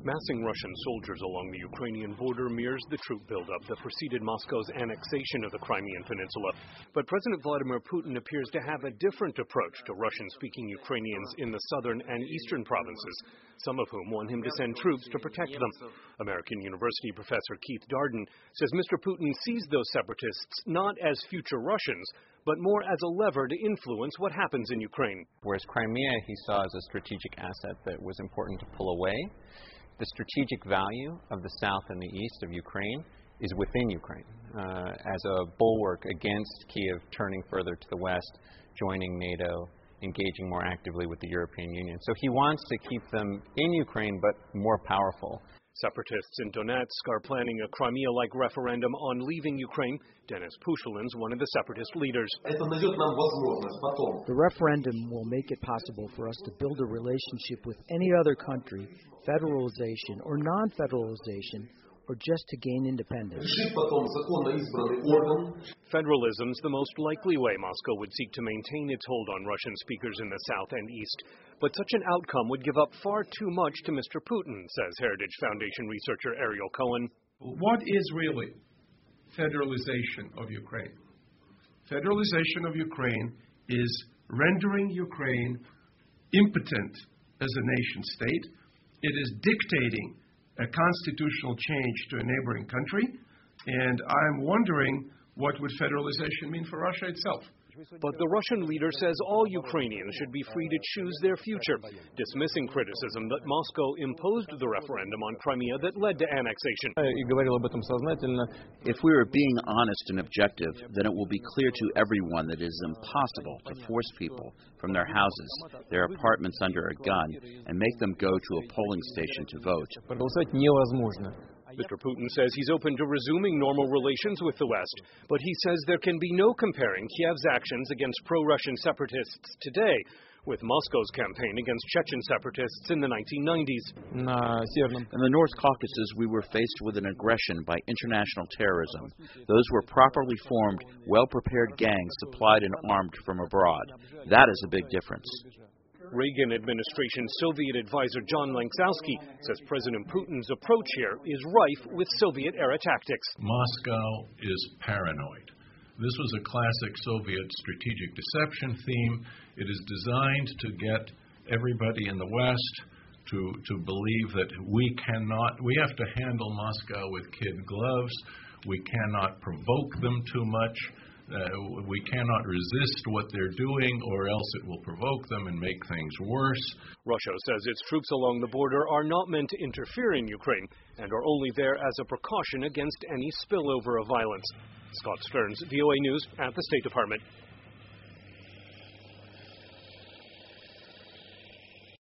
Massing Russian soldiers along the Ukrainian border mirrors the troop buildup that preceded Moscow's annexation of the Crimean Peninsula. But President Vladimir Putin appears to have a different approach to Russian-speaking Ukrainians in the southern and eastern provinces, some of whom want him to send troops to protect them. American University professor Keith Darden says Mr. Putin sees those separatists not as future Russians, but more as a lever to influence what happens in Ukraine. Whereas Crimea he saw as a strategic asset that was important to pull away, the strategic value of the south and the east of Ukraine is within Ukraine as a bulwark against Kiev turning further to the west, joining NATO, engaging more actively with the European Union. So he wants to keep them in Ukraine, but more powerful. Separatists in Donetsk are planning a Crimea-like referendum on leaving Ukraine. Denis Pushilin's one of the separatist leaders. The referendum will make it possible for us to build a relationship with any other country, federalization or non-federalization, or just to gain independence. Federalism's the most likely way Moscow would seek to maintain its hold on Russian speakers in the south and east. But such an outcome would give up far too much to Mr. Putin, says Heritage Foundation researcher Ariel Cohen. What is really federalization of Ukraine? Federalization of Ukraine is rendering Ukraine impotent as a nation state. It is dictating a constitutional change to a neighboring country, and I'm wondering what would federalization mean for Russia itself. But the Russian leader says all Ukrainians should be free to choose their future, dismissing criticism that Moscow imposed the referendum on Crimea that led to annexation. If we are being honest and objective, then it will be clear to everyone that it is impossible to force people from their houses, their apartments under a gun, and make them go to a polling station to vote. Mr. Putin says he's open to resuming normal relations with the West, but he says there can be no comparing Kiev's actions against pro-Russian separatists today with Moscow's campaign against Chechen separatists in the 1990s. In the North Caucasus, we were faced with an aggression by international terrorism. Those were properly formed, well-prepared gangs supplied and armed from abroad. That is a big difference. Reagan administration Soviet advisor John Lanksowski says President Putin's approach here is rife with Soviet-era tactics. Moscow is paranoid. This was a classic Soviet strategic deception theme. It is designed to get everybody in the West to believe that we have to handle Moscow with kid gloves. We cannot provoke them too much. We cannot resist what they're doing, or else it will provoke them and make things worse. Russia says its troops along the border are not meant to interfere in Ukraine and are only there as a precaution against any spillover of violence. Scott Stearns, VOA News at the State Department.